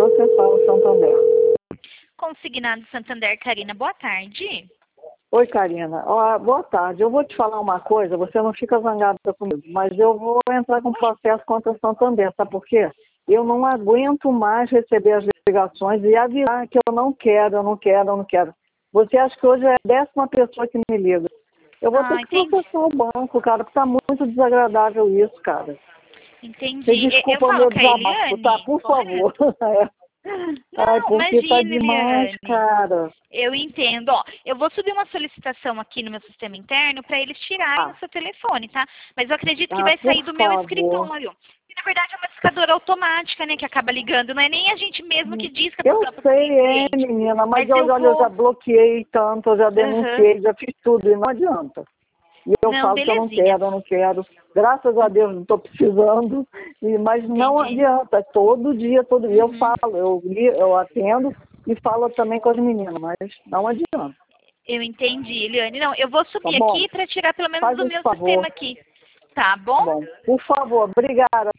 processar o Santander. Consignado Santander, Karina, boa tarde. Oi, Karina. Ó, boa tarde. Eu vou te falar uma coisa, você não fica zangada comigo, mas eu vou entrar com processo contra o Santander, sabe por quê? Eu não aguento mais receber as ligações e avisar que eu não quero. Você acha que hoje é a 10ª pessoa que me liga. Eu vou ter que Entendi. processar o banco, cara, porque tá muito desagradável isso, cara. Entendi. Você Eu desculpa o falo meu com a desabafo, tá? Eliane, Por correto? favor. Ai, Não, porque tá imagina, demais, Eliane. cara. Eu entendo. Ó, eu vou subir uma solicitação aqui no meu sistema interno para eles tirarem o seu telefone, tá? Mas eu acredito que vai Por sair do meu favor. escritório. E, na verdade, é uma discadora automática, né, que acaba ligando. Não é nem a gente mesmo que disca para o Eu próprio sei, cliente. menina, mas Mas eu olha, eu já vou... bloqueei tanto, eu já Aham. denunciei, já fiz tudo e não adianta. E eu Não, falo que eu belezinha. não quero. Graças a Deus não estou precisando, mas não Entendi. adianta. Todo dia eu Uhum. falo, eu atendo e falo também com as meninas, mas não adianta, Eu entendi, Eliane. Não, eu vou tá subir bom? aqui para tirar pelo menos Faz do esse meu favor, sistema aqui. Tá tá bom? bom? Por favor, obrigada.